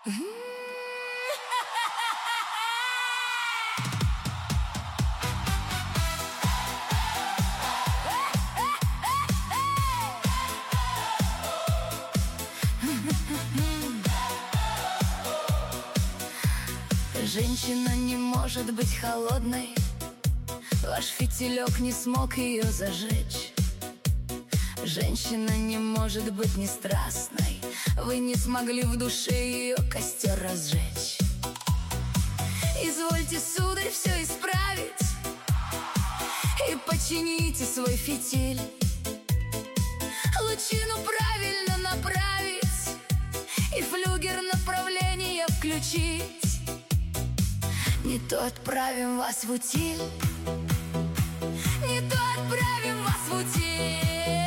Женщина не может быть холодной, ваш фитилек не смог ее зажечь. Женщина не может быть не страстной, вы не смогли в душе ее костер разжечь. Извольте, сударь, все исправить и почините свой фитиль. Лучину правильно направить и флюгер направления включить. Не то отправим вас в утиль, не то отправим вас в утиль.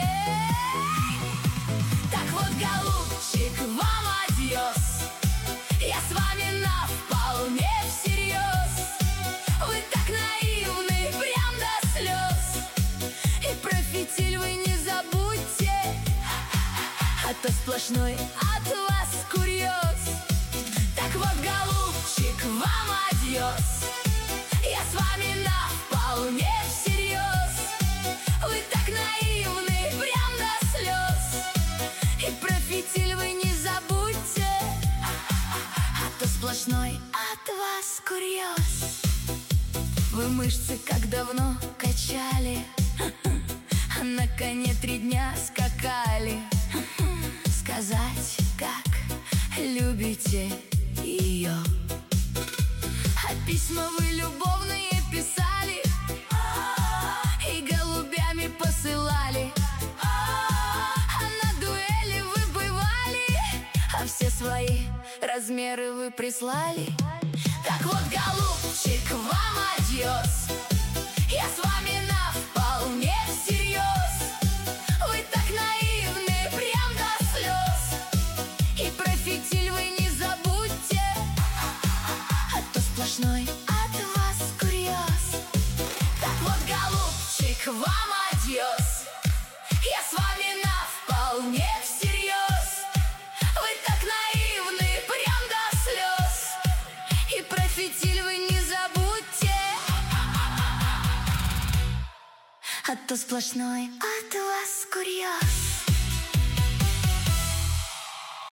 Так вот, голубчик, вам адьос, я с вами на вполне всерьез. Вы так наивны, прям до слез, и про фитиль вы не забудьте, а то сплошной от вас курьез. Так вот, голубчик, вам адьос, я с вами на вполне всерьез. Вы так наивны, прям до слез, и про фитиль вы не забудьте, а то сплошной от вас курьез. Вы мышцы как давно качали, а на коне 3 дня скакали. Сказать, как любите ее, а письма вы любовные писали и голубями посылали. А на дуэли вы бывали, а все свои размеры вы прислали. Так вот, голубчик, вам адьос, я с вами на вполне всерьез. Вы так наивны, прям до слез, и про фитиль вы не забудьте, а то сплошной от вас курьез. Так вот, голубчик, вам адьос, я с вами на вполне всерьез. Вы так наивны, прям до слез, и про фитиль вы не забудьте, а то сплошной от вас курьез.